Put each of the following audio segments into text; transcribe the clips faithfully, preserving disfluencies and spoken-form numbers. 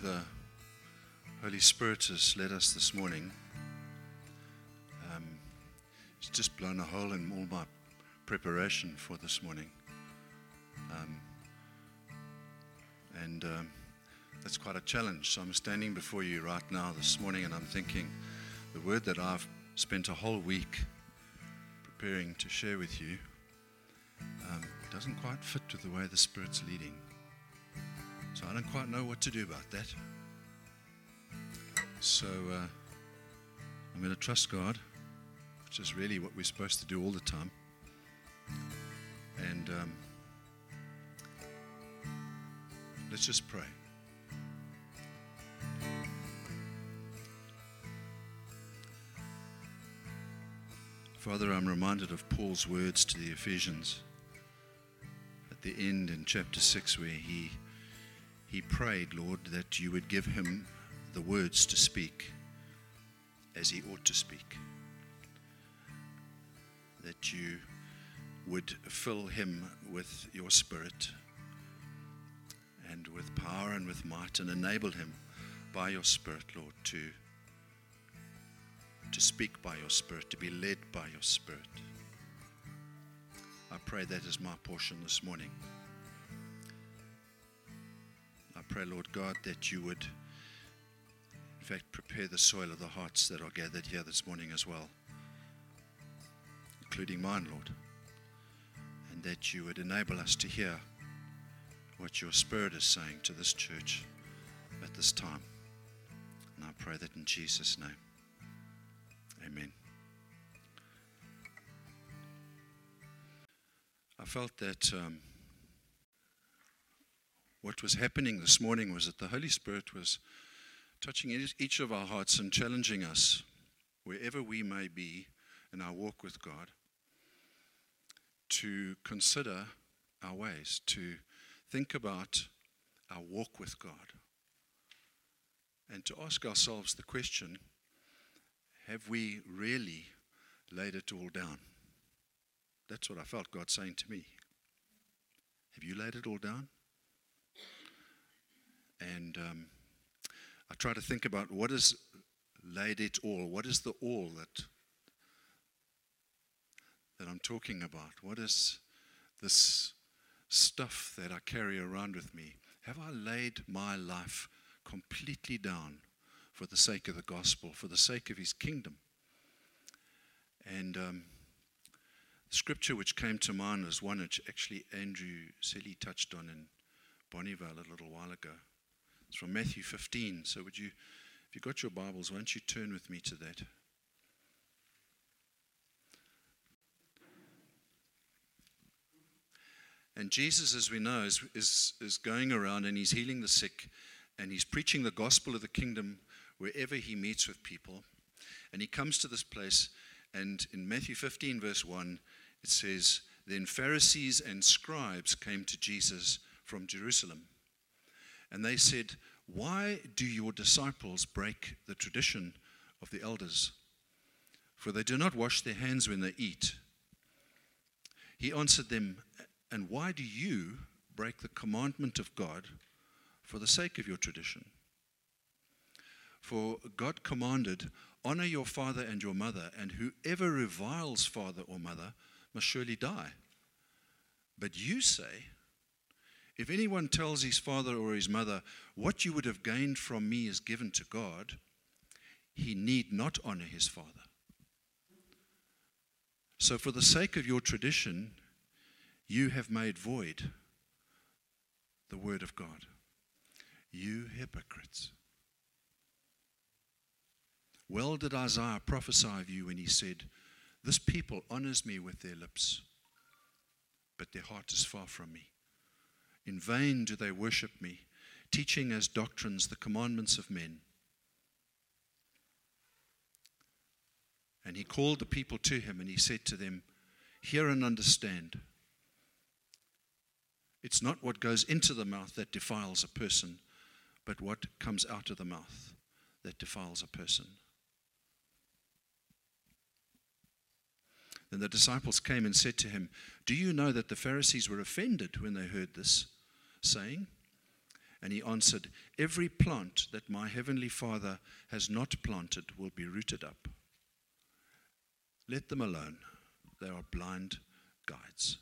the Holy Spirit has led us this morning, um, it's just blown a hole in all my preparation for this morning. Um, and um, that's quite a challenge. So I'm standing before you right now this morning and I'm thinking the word that I've spent a whole week preparing to share with you um, doesn't quite fit with the way the Spirit's leading. So I don't quite know what to do about that. So uh, I'm going to trust God, which is really what we're supposed to do all the time. And um, let's just pray. Father, I'm reminded of Paul's words to the Ephesians at the end in chapter six, where he he prayed, Lord, that you would give him the words to speak as he ought to speak, that you would fill him with your Spirit and with power and with might, and enable him by your Spirit, Lord, to to speak by your Spirit, to be led by your Spirit. I pray that is my portion this morning. I pray, Lord God, that you would, in fact, prepare the soil of the hearts that are gathered here this morning as well, including mine, Lord, and that you would enable us to hear what your Spirit is saying to this church at this time. And I pray that in Jesus' name. Amen. I felt that um, what was happening this morning was that the Holy Spirit was touching each of our hearts and challenging us, wherever we may be in our walk with God, to consider our ways, to think about our walk with God, and to ask ourselves the question, have we really laid it all down? That's what I felt God saying to me. Have you laid it all down? And um, I try to think about what is laid it all. What is the all that that I'm talking about? What is this stuff that I carry around with me? Have I laid my life completely down for the sake of the gospel, for the sake of his kingdom? And um, the scripture which came to mind was one which actually Andrew Selly touched on in Bonneville a little while ago. It's from Matthew fifteen. So would you, if you've got your Bibles, why don't you turn with me to that? And Jesus, as we know, is, is, is going around and he's healing the sick and he's preaching the gospel of the kingdom wherever he meets with people. And he comes to this place, and in Matthew fifteen verse one, it says, "Then Pharisees and scribes came to Jesus from Jerusalem. And they said, 'Why do your disciples break the tradition of the elders? For they do not wash their hands when they eat.' He answered them, 'And why do you break the commandment of God for the sake of your tradition? For God commanded, honor your father and your mother, and whoever reviles father or mother must surely die. But you say, if anyone tells his father or his mother, what you would have gained from me is given to God, he need not honor his father. So for the sake of your tradition, you have made void the word of God. You hypocrites. Well did Isaiah prophesy of you when he said, this people honors me with their lips, but their heart is far from me. In vain do they worship me, teaching as doctrines the commandments of men.' And he called the people to him and he said to them, hear and understand. It's not what goes into the mouth that defiles a person, but what comes out of the mouth that defiles a person." Then the disciples came and said to him, "Do you know that the Pharisees were offended when they heard this saying?" And he answered, every plant that my heavenly Father has not planted will be rooted up. Let them alone. They are blind guides.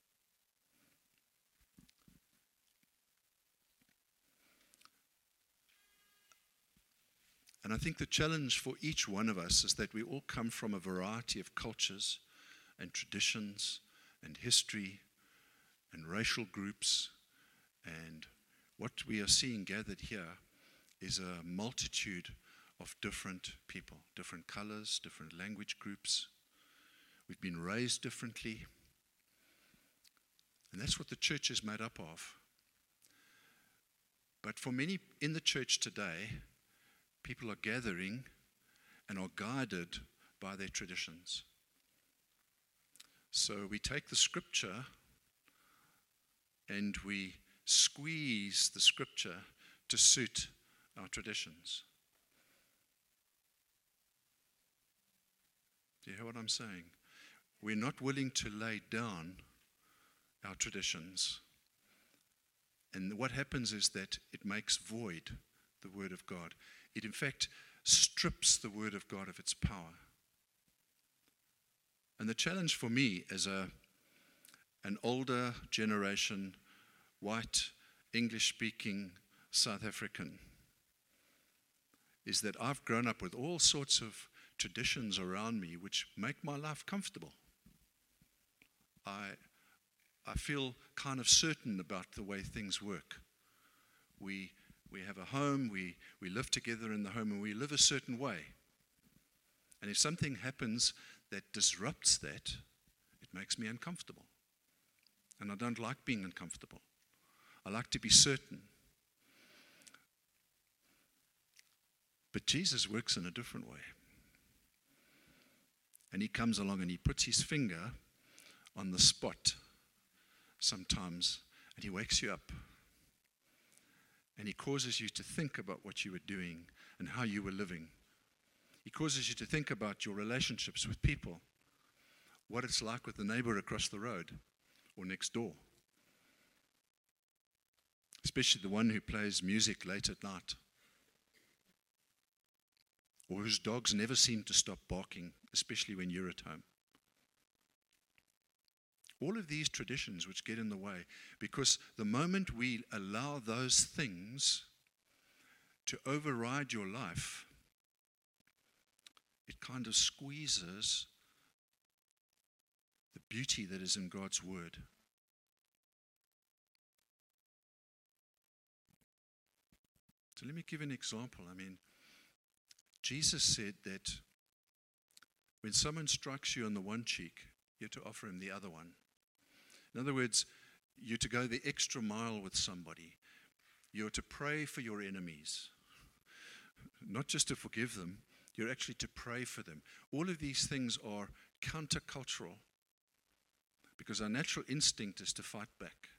And I think the challenge for each one of us is that we all come from a variety of cultures and traditions and history and racial groups. And what we are seeing gathered here is a multitude of different people, different colors, different language groups. We've been raised differently. And that's what the church is made up of. But for many in the church today, people are gathering and are guided by their traditions. So we take the scripture and we squeeze the scripture to suit our traditions. Do you hear what I'm saying? We're not willing to lay down our traditions. And what happens is that it makes void the word of God. It, in fact, strips the word of God of its power. And the challenge for me as a an older generation, white, English-speaking South African, is that I've grown up with all sorts of traditions around me which make my life comfortable. I, I feel kind of certain about the way things work. We, we have a home, we, we live together in the home, and we live a certain way. And if something happens that disrupts that, it makes me uncomfortable. And I don't like being uncomfortable. I like to be certain. But Jesus works in a different way. And he comes along and he puts his finger on the spot sometimes, and he wakes you up. And he causes you to think about what you were doing and how you were living. He causes you to think about your relationships with people, what it's like with the neighbor across the road or next door, especially the one who plays music late at night, or whose dogs never seem to stop barking, especially when you're at home. All of these traditions which get in the way, because the moment we allow those things to override your life, it kind of squeezes the beauty that is in God's word. So let me give an example. I mean, Jesus said that when someone strikes you on the one cheek, you're to offer him the other one. In other words, you're to go the extra mile with somebody. You're to pray for your enemies. Not just to forgive them, you're actually to pray for them. All of these things are countercultural because our natural instinct is to fight back.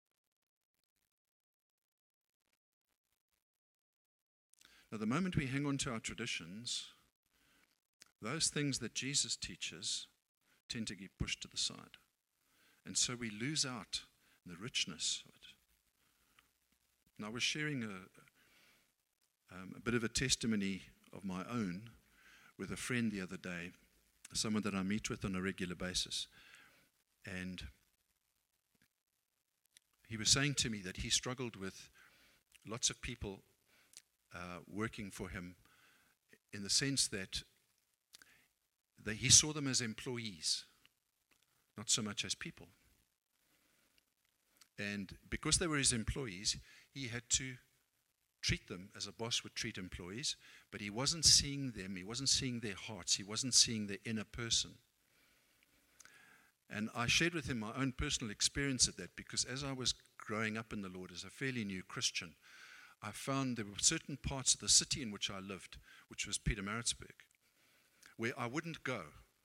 Now, the moment we hang on to our traditions, those things that Jesus teaches tend to get pushed to the side. And so we lose out in the richness of it. And I was sharing a, um, a bit of a testimony of my own with a friend the other day, someone that I meet with on a regular basis. And he was saying to me that he struggled with lots of people uh, working for him in the sense that they, he saw them as employees, not so much as people. And because they were his employees, he had to treat them as a boss would treat employees, but he wasn't seeing them, he wasn't seeing their hearts, he wasn't seeing their inner person. And I shared with him my own personal experience of that, because as I was growing up in the Lord as a fairly new Christian, I found there were certain parts of the city in which I lived, which was Pietermaritzburg, where I wouldn't go.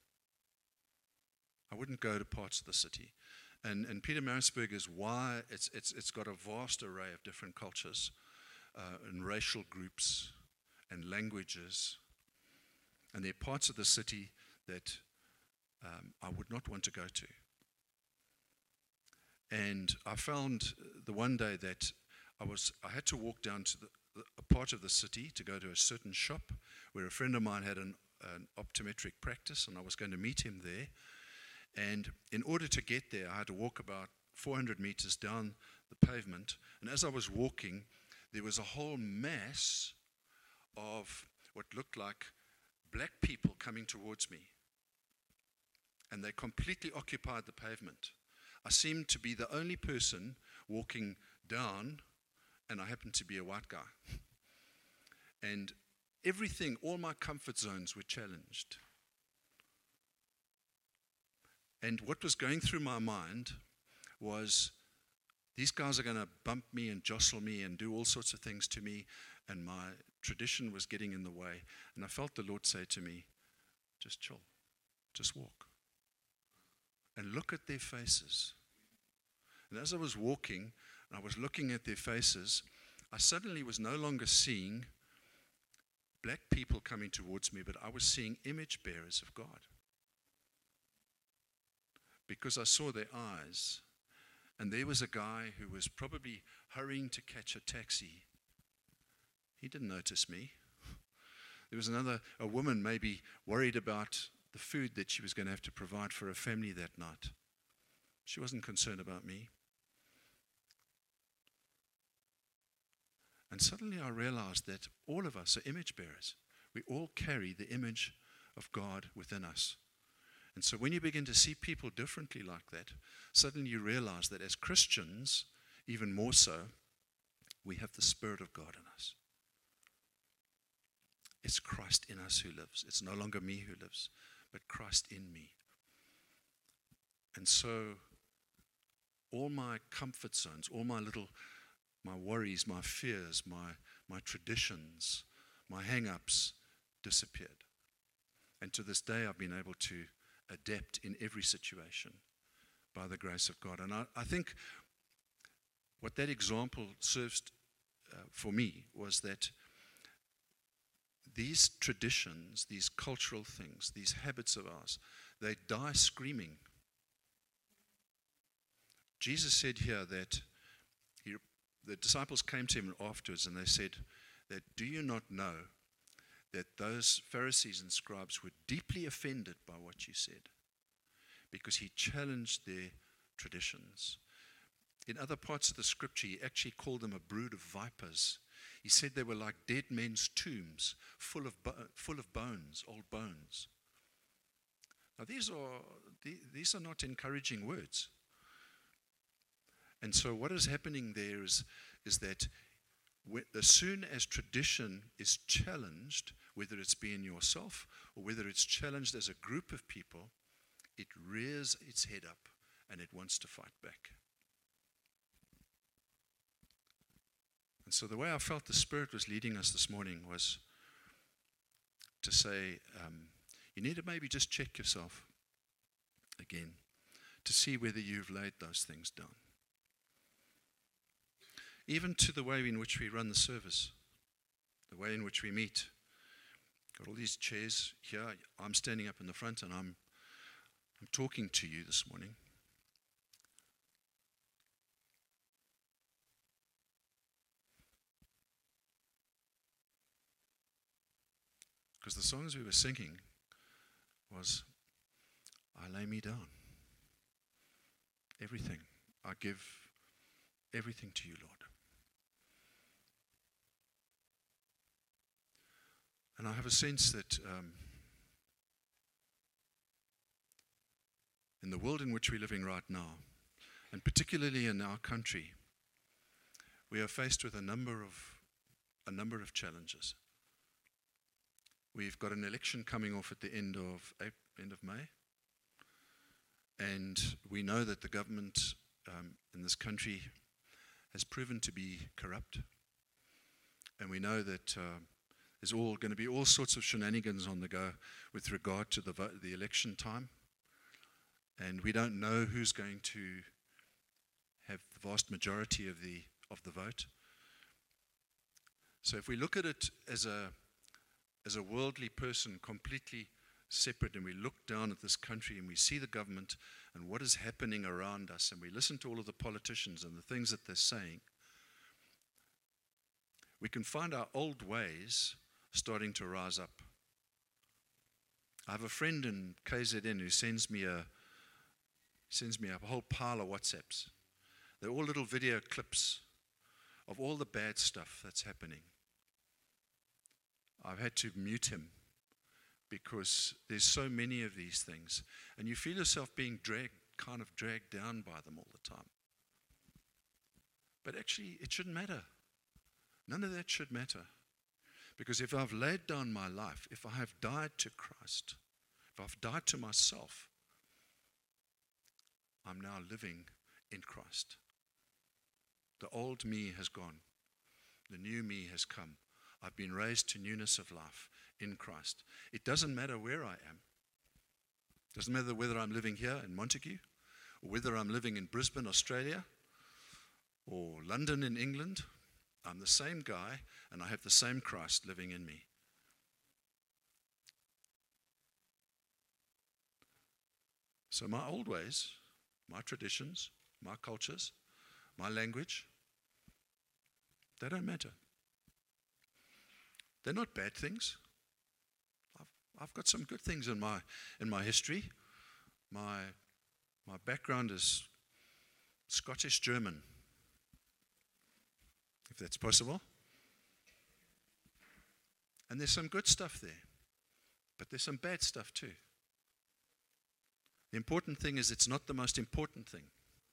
I wouldn't go to parts of the city. And, and Pietermaritzburg is why it's, it's, it's got a vast array of different cultures uh, and racial groups and languages. And there are parts of the city that um, I would not want to go to. And I found the one day that I was I had to walk down to the, the, a part of the city to go to a certain shop where a friend of mine had an, an optometric practice, and I was going to meet him there. And in order to get there, I had to walk about four hundred meters down the pavement. And as I was walking, there was a whole mass of what looked like black people coming towards me. And they completely occupied the pavement. I seemed to be the only person walking down, and I happened to be a white guy. And everything, all my comfort zones were challenged. And what was going through my mind was, these guys are going to bump me and jostle me and do all sorts of things to me, and my tradition was getting in the way. And I felt the Lord say to me, just chill, just walk. And look at their faces. And as I was walking, and I was looking at their faces, I suddenly was no longer seeing black people coming towards me, but I was seeing image bearers of God. Because I saw their eyes, and there was a guy who was probably hurrying to catch a taxi. He didn't notice me. There was another, a woman maybe worried about the food that she was going to have to provide for her family that night. She wasn't concerned about me. And suddenly I realized that all of us are image bearers. We all carry the image of God within us. And so when you begin to see people differently like that, suddenly you realize that as Christians, even more so, we have the Spirit of God in us. It's Christ in us who lives. It's no longer me who lives, but Christ in me. And so all my comfort zones, all my little, my worries, my fears, my, my traditions, my hang-ups disappeared. And to this day, I've been able to adapt in every situation by the grace of God. And I, I think what that example serves uh, for me was that these traditions, these cultural things, these habits of ours, they die screaming. Jesus said here that he, the disciples came to him afterwards and they said that, do you not know that those Pharisees and scribes were deeply offended by what you said? Because he challenged their traditions. In other parts of the scripture, he actually called them a brood of vipers. He said they were like dead men's tombs, full of bo- full of bones, old bones. Now these are these are not encouraging words. And so what is happening there is, is that as soon as tradition is challenged, whether it's being yourself or whether it's challenged as a group of people, it rears its head up and it wants to fight back. And so the way I felt the Spirit was leading us this morning was to say, um, you need to maybe just check yourself again to see whether you've laid those things down. Even to the way in which we run the service, the way in which we meet. Got all these chairs here. I'm standing up in the front and I'm, I'm talking to you this morning. Because the songs we were singing was, I lay me down. Everything. I give everything to you, Lord. And I have a sense that um, in the world in which we're living right now, and particularly in our country, we are faced with a number of a number of challenges. We've got an election coming off at the end of April, end of May, and we know that the government um, in this country has proven to be corrupt, and we know that uh, there's all going to be all sorts of shenanigans on the go with regard to the vote, the election time, and we don't know who's going to have the vast majority of the of the vote. So if we look at it as a as a worldly person, completely separate, and we look down at this country and we see the government and what is happening around us, and we listen to all of the politicians and the things that they're saying, we can find our old ways starting to rise up. I have a friend in K Z N who sends me a sends me a whole pile of WhatsApps. They're all little video clips of all the bad stuff that's happening. I've had to mute him because there's so many of these things, and you feel yourself being dragged, kind of dragged down by them all the time. But actually, it shouldn't matter. None of that should matter. Because if I've laid down my life, if I have died to Christ, if I've died to myself, I'm now living in Christ. The old me has gone. The new me has come. I've been raised to newness of life in Christ. It doesn't matter where I am. It doesn't matter whether I'm living here in Montague, or whether I'm living in Brisbane, Australia, or London in England. I'm the same guy, and I have the same Christ living in me. So my old ways, my traditions, my cultures, my language, they don't matter. They're not bad things. I've, I've got some good things in my in my history. My my background is Scottish German, if that's possible. And there's some good stuff there, but there's some bad stuff too. The important thing is it's not the most important thing.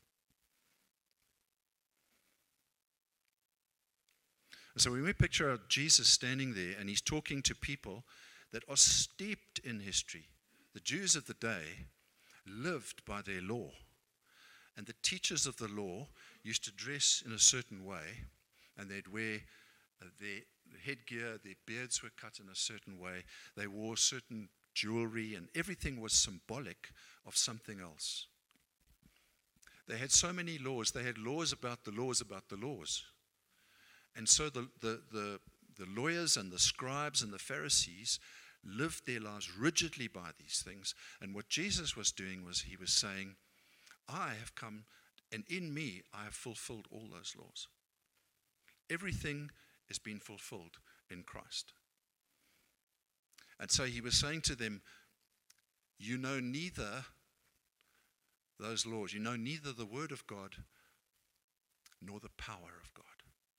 And so when we picture Jesus standing there and he's talking to people that are steeped in history, the Jews of the day lived by their law. And the teachers of the law used to dress in a certain way, and they'd wear uh, their headgear, their beards were cut in a certain way, they wore certain jewelry, and everything was symbolic of something else. They had so many laws. They had laws about the laws about the laws. And so the, the, the, the lawyers and the scribes and the Pharisees lived their lives rigidly by these things. And what Jesus was doing was he was saying, I have come, and in me I have fulfilled all those laws. Everything has been fulfilled in Christ. And so he was saying to them, you know neither those laws, you know neither the word of God nor the power of God.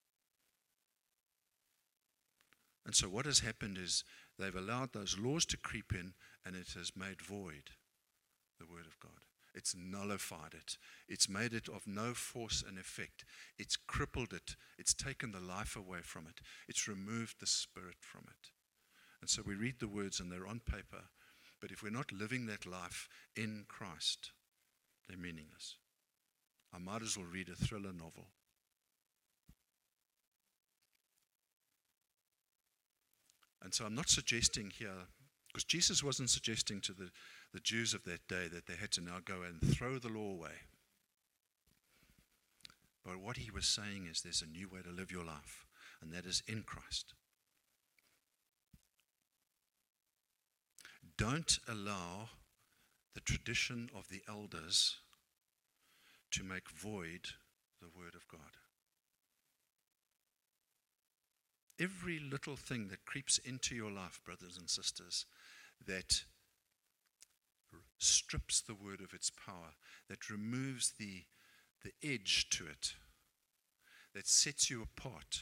And so what has happened is they've allowed those laws to creep in, and it has made void the word of God. It's nullified it. It's made it of no force and effect. It's crippled it. It's taken the life away from it. It's removed the spirit from it. And so we read the words and they're on paper, but if we're not living that life in Christ, they're meaningless. I might as well read a thriller novel. And so I'm not suggesting here, because Jesus wasn't suggesting to the, the Jews of that day that they had to now go and throw the law away. But what he was saying is there's a new way to live your life, and that is in Christ. Don't allow the tradition of the elders to make void the word of God. Every little thing that creeps into your life, brothers and sisters, that strips the word of its power, that removes the, the edge to it, that sets you apart,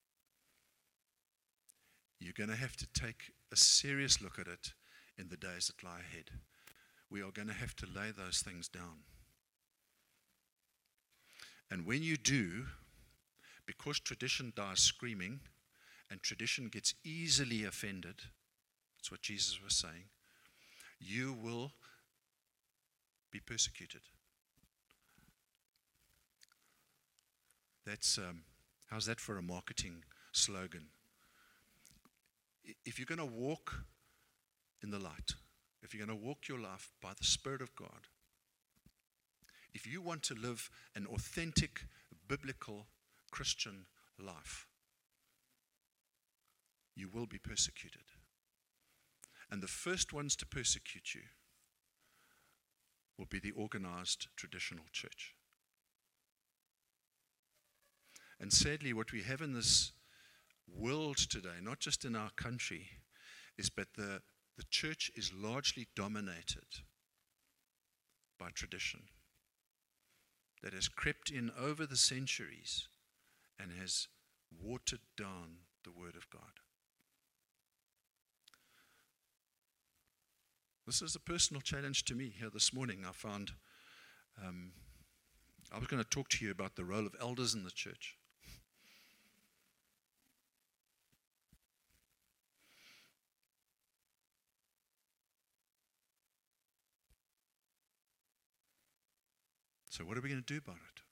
you're going to have to take a serious look at it in the days that lie ahead. We are going to have to lay those things down. And when you do, because tradition dies screaming, and tradition gets easily offended, that's what Jesus was saying, you will be persecuted. That's, um, how's that for a marketing slogan? If you're going to walk in the light, if you're going to walk your life by the Spirit of God, if you want to live an authentic, biblical, Christian life, you will be persecuted. And the first ones to persecute you will be the organized traditional church. And sadly, what we have in this world today, not just in our country, is that the, the church is largely dominated by tradition that has crept in over the centuries and has watered down the Word of God. This is a personal challenge to me here this morning. I found um, I was going to talk to you about the role of elders in the church. So what are we going to do about it?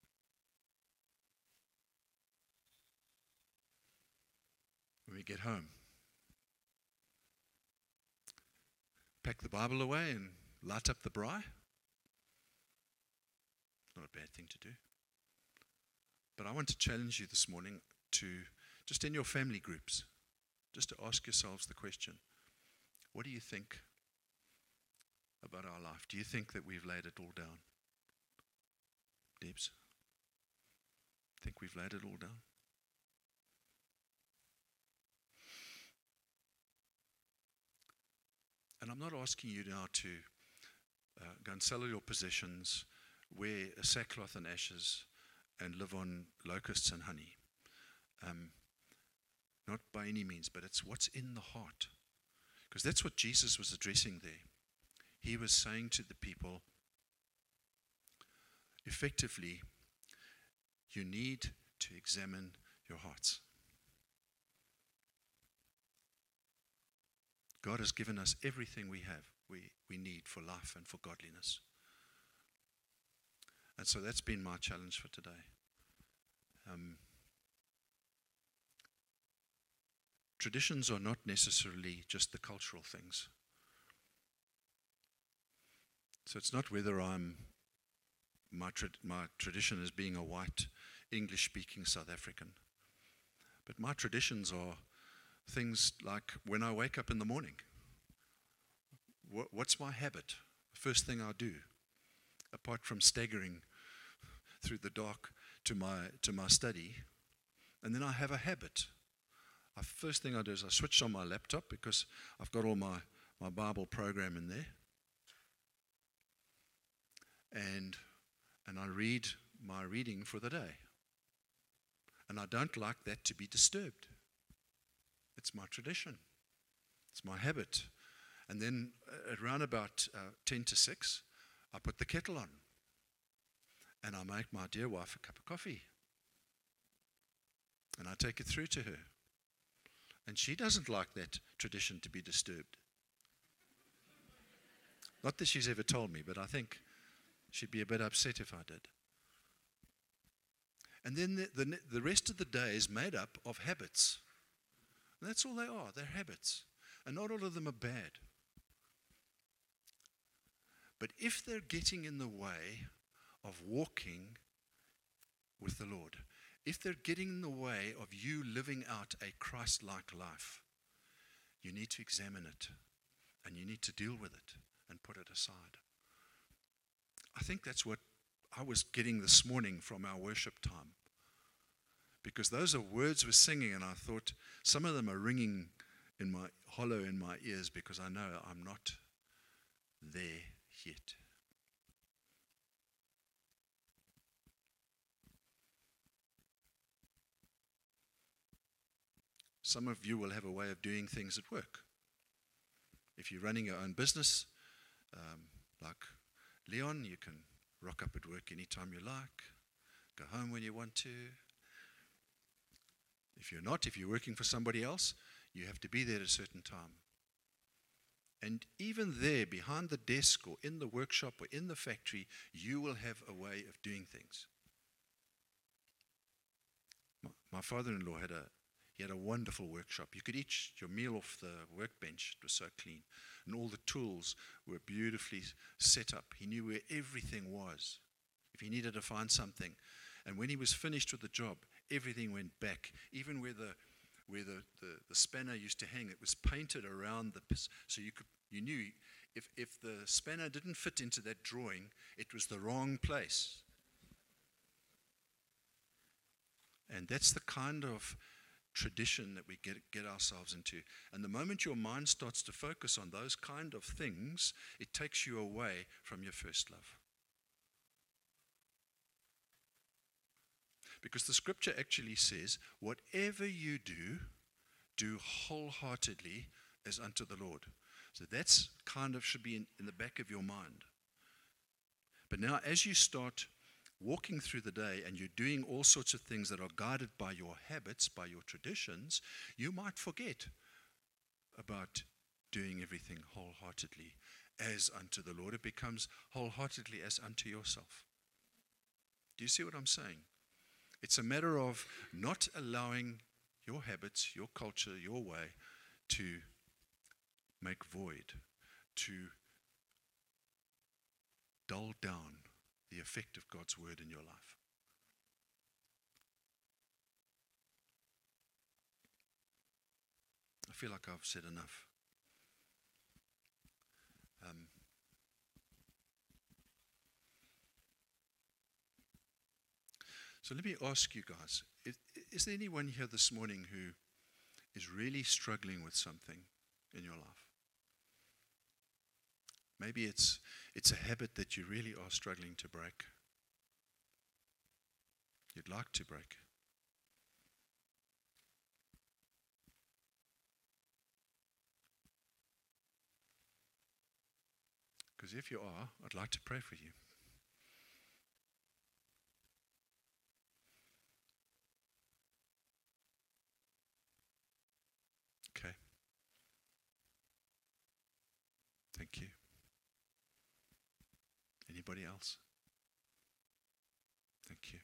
When we get home, pack the Bible away and light up the braai. Not a bad thing to do. But I want to challenge you this morning to, just in your family groups, just to ask yourselves the question, what do you think about our life? Do you think that we've laid it all down? Debs? Think we've laid it all down? And I'm not asking you now to uh, go and sell all your possessions, wear a sackcloth and ashes, and live on locusts and honey. Um, not by any means, but it's what's in the heart. Because that's what Jesus was addressing there. He was saying to the people, effectively, you need to examine your hearts. God has given us everything we have, we, we need for life and for godliness. And so that's been my challenge for today. Um, traditions are not necessarily just the cultural things. So it's not whether I'm my tra- my tradition as being a white English-speaking South African, but my traditions are things like when I wake up in the morning. What, what's my habit? The first thing I do, apart from staggering through the dark to my to my study, and then I have a habit. The first thing I do is I switch on my laptop because I've got all my, my Bible program in there. And and I read my reading for the day. And I don't like that to be disturbed. It's my tradition. It's my habit. And then uh, at around about uh, ten to six, I put the kettle on. And I make my dear wife a cup of coffee. And I take it through to her. And she doesn't like that tradition to be disturbed. Not that she's ever told me, but I think she'd be a bit upset if I did. And then the, the, the rest of the day is made up of habits. And that's all they are. They're habits. And not all of them are bad. But if they're getting in the way of walking with the Lord, if they're getting in the way of you living out a Christ-like life, you need to examine it. And you need to deal with it and put it aside. I think that's what I was getting this morning from our worship time. Because those are words we're singing, and I thought some of them are ringing in my hollow in my ears because I know I'm not there yet. Some of you will have a way of doing things at work. If you're running your own business, um, like Leon, you can rock up at work anytime you like, go home when you want to. If you're not, if you're working for somebody else, you have to be there at a certain time. And even there, behind the desk or in the workshop or in the factory, you will have a way of doing things. My, my father-in-law had a he had a wonderful workshop. You could eat your meal off the workbench. It was so clean. And all the tools were beautifully set up. He knew where everything was. If he needed to find something. And when he was finished with the job, everything went back. Even where the where the, the, the spanner used to hang, it was painted around the piece. So you could you knew if, if the spanner didn't fit into that drawing, it was the wrong place. And that's the kind of tradition that we get, get ourselves into. And the moment your mind starts to focus on those kind of things, it takes you away from your first love. Because the scripture actually says, whatever you do, do wholeheartedly as unto the Lord. So that's kind of should be in, in the back of your mind. But now as you start walking through the day and you're doing all sorts of things that are guided by your habits, by your traditions, you might forget about doing everything wholeheartedly as unto the Lord. It becomes wholeheartedly as unto yourself. Do you see what I'm saying? It's a matter of not allowing your habits, your culture, your way to make void, to dull down the effect of God's word in your life. I feel like I've said enough. Um, so let me ask you guys, is, is there anyone here this morning who is really struggling with something in your life? Maybe it's it's a habit that you really are struggling to break. You'd like to break. Because if you are, I'd like to pray for you. Okay. Thank you. Anybody else? Thank you.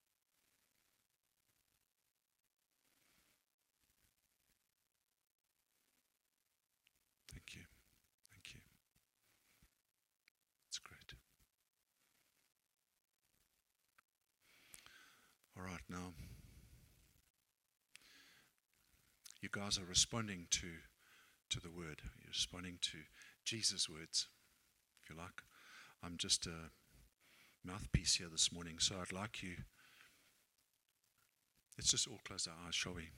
Thank you. Thank you. That's great. All right, now, you guys are responding to, to the word. You're responding to Jesus' words, if you like. I'm just a mouthpiece here this morning, so I'd like you, let's just all close our eyes, shall we?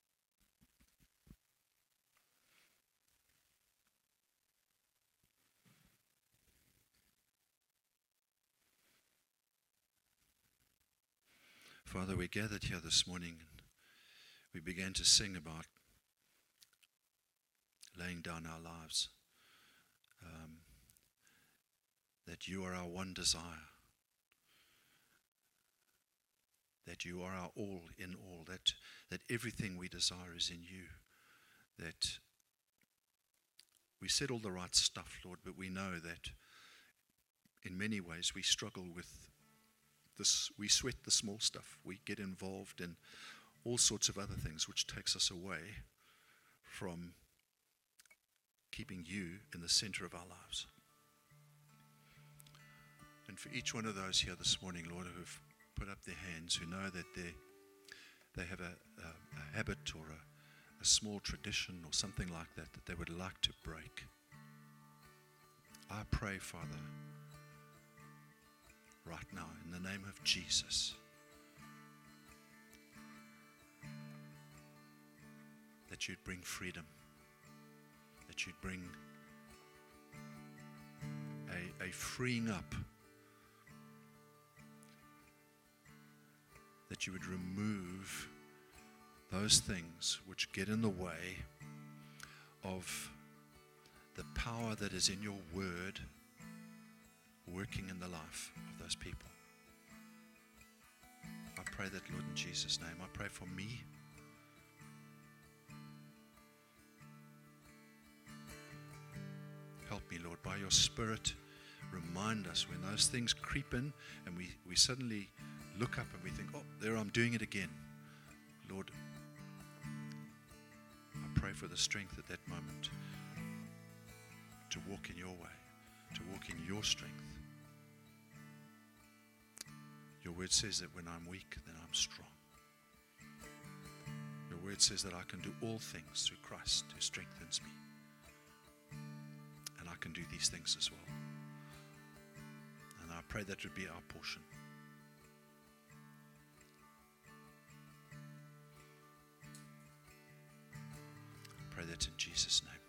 Father, we gathered here this morning and we began to sing about laying down our lives. Um, that you are our one desire. That you are our all in all. That, that everything we desire is in you. That we said all the right stuff, Lord, but we know that in many ways we struggle with this. We sweat the small stuff. We get involved in all sorts of other things, which takes us away from keeping you in the center of our lives. And for each one of those here this morning, Lord, who have put up their hands, who know that they they have a, a, a habit or a, a small tradition or something like that that they would like to break, I pray, Father, right now, in the name of Jesus, that you'd bring freedom, that you'd bring a, a freeing up, that you would remove those things which get in the way of the power that is in your word working in the life of those people. I pray that, Lord, in Jesus' name. I pray for me. Help me, Lord, by your Spirit, remind us when those things creep in and we, we suddenly look up and we think, oh, there I'm doing it again. Lord, I pray for the strength at that moment to walk in your way, to walk in your strength. Your word says that when I'm weak, then I'm strong. Your word says that I can do all things through Christ who strengthens me. And I can do these things as well. And I pray that would be our portion. pray that in Jesus' name.